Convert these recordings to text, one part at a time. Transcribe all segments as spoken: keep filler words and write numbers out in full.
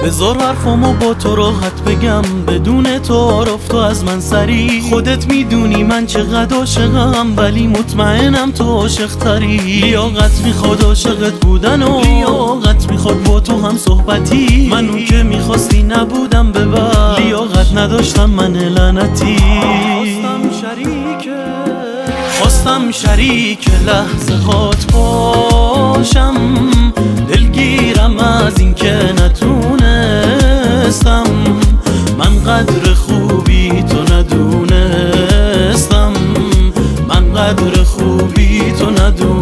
بذار حرفمو با تو راحت بگم، بدون تعارف تو از من سری. خودت میدونی من چقدر عاشقم، ولی مطمئنم تو عاشق تری. لیاقت میخواد عاشقت بودن و لیاقت میخواد با تو هم صحبتی. من اون که میخواستی نبودم، ببر لیاقت نداشتم من لعنتی. خواستم شریک خواستم شریک لحظه هات باشم، دلگیرم از این که نتونستم من قدر خوبی تو ندونستم، من قدر خوبی تو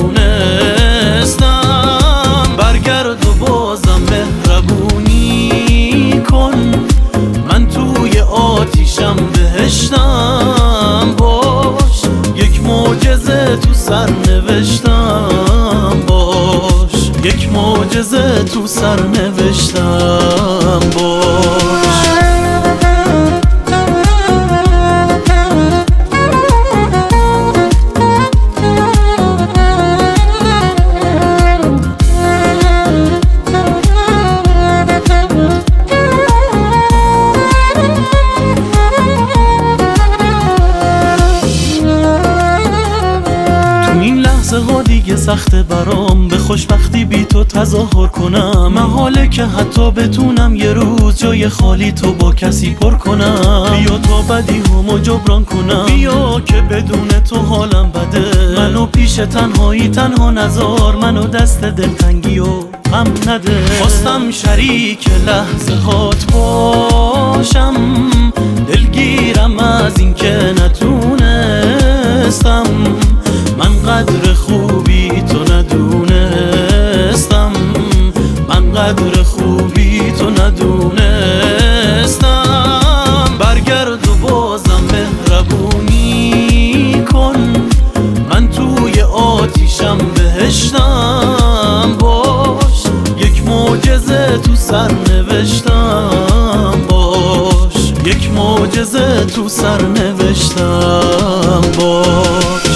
ندونستم. برگرد و بازم مهربونی کن، من توی آتیشم بهشتم باش، یک معجزه تو سر نوشتم باش، یک معجزه تو سر نوشتم باش. دیگه سخته برام به خوشبختی بی تو تظاهر کنم، محاله که حتی بتونم یه روز جای خالی تو با کسی پر کنم. بیا تا بدی همو جبران کنم، بیا که بدون تو حالم بده. منو پیش تنهایی تنها نذار، منو دست دلتنگی و غم نده. خواستم شریک لحظه هات باشم، دلگیرم از این که نتونستم من قدر خوبی تو ندونستم، من قدر خوبی تو ندونستم. برگرد و بازم مهربونی کن، من توی آتیشم بهشتم باش، یک معجزه تو سر نوشتم باش، یک معجزه تو سر نوشتم باش.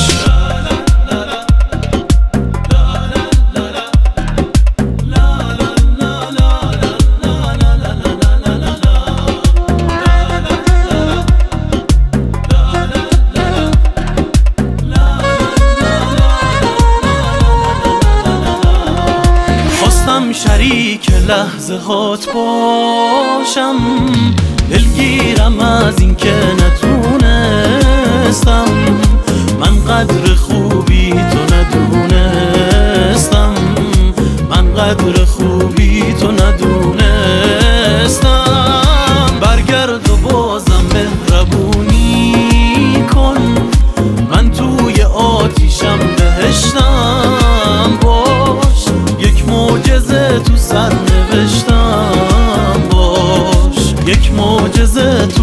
شریک لحظه هات باشم، دلگیرم از این که نتونستم من قدر خوبی تو ندونستم، من قدر خوبی تو ندونستم. برگرد و بازم مهربونی کن، من توی آتیشم بهشتم باش، یک معجزه تو سر نوشتم باش، یک معجزه تو